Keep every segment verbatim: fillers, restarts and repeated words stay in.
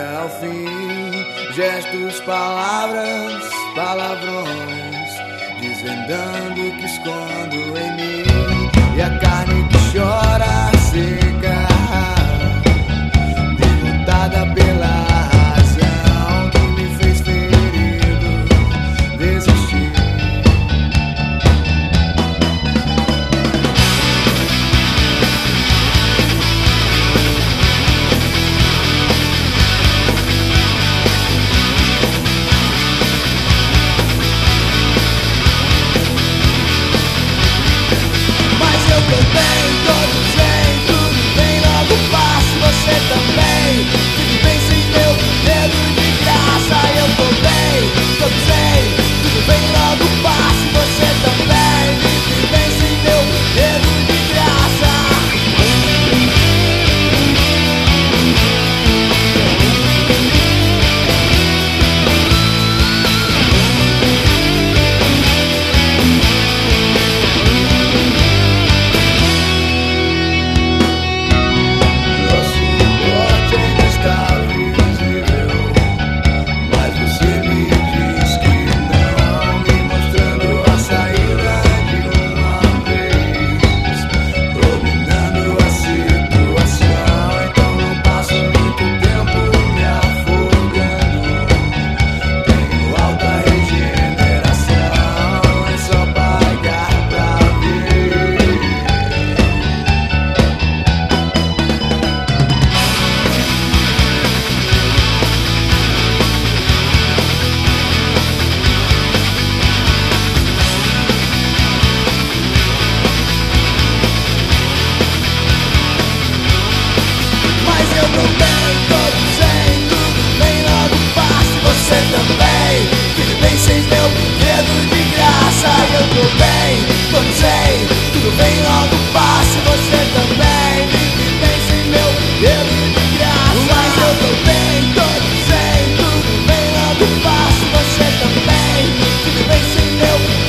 chega ao fim. Gestos, palavras, palavrões, desvendando o que escondo em mim. E a carne que chora seca, derrotada pela razão que me fez ferido, desistir. Eu bem, todos bem, tudo bem, logo passo, você também. Tudo bem sem meu dedo de graça. Eu tô bem, todos bem, tudo bem, logo passo, você também. Vive bem sem meu dedo de graça.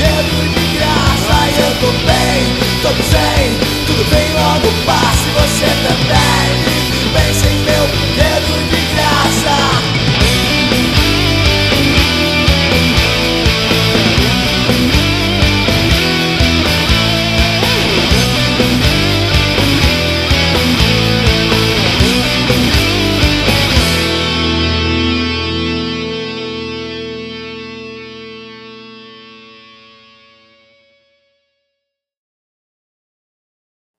Tudo bem, logo passe, você